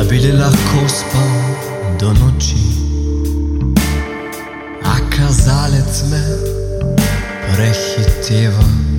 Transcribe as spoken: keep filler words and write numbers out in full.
da bi le lahko spal do noči. A kazalec me prehiteva.